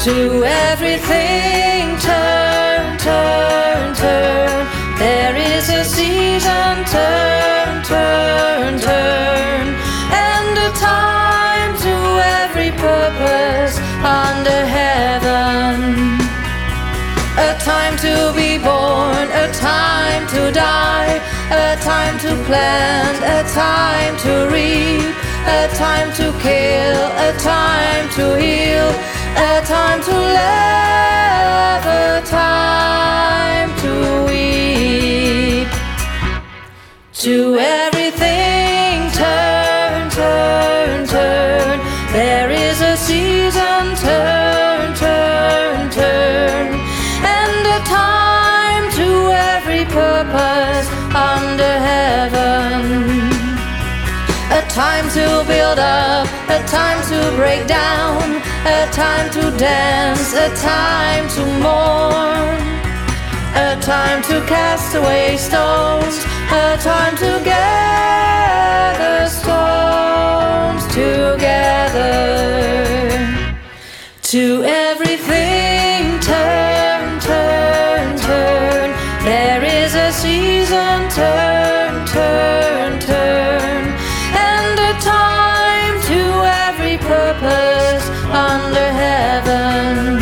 To everything turn, turn, turn. There is a season, turn, turn, turn. And a time to every purpose under heaven. A time to be born, a time to die, a time to plant, a time to reap, a time to kill, a time to heal, a time to love, a time to weep. To everything turn, turn, turn. There is a season, turn, turn, turn. And a time to every purpose under heaven. A time to build up, a time to break down, a time to dance, a time to mourn, a time to cast away stones, a time to gather stones together. To everything turn, turn, turn. There is a season, turn, turn, turn. And a time to every purpose under heaven.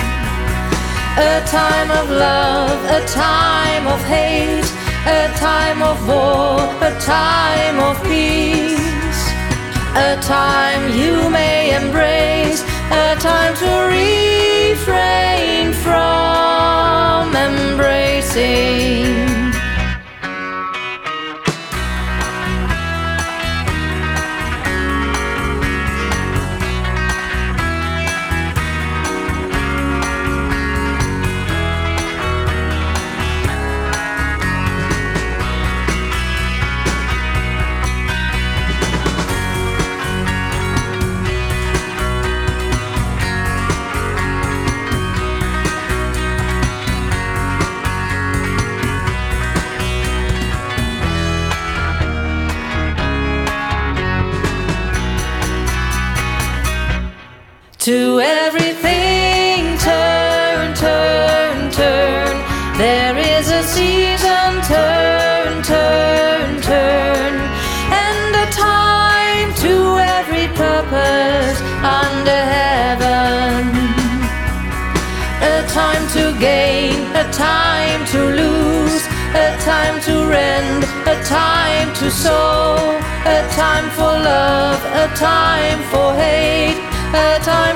A time of love, a time of hate, a time of war, a time of peace. A time you may embrace, a time to refrain from embracing. To everything turn, turn, turn. There is a season, turn, turn, turn. And a time to every purpose under heaven. A time to gain, a time to lose, a time to rend, a time to sow, a time for love, a time for hate, a time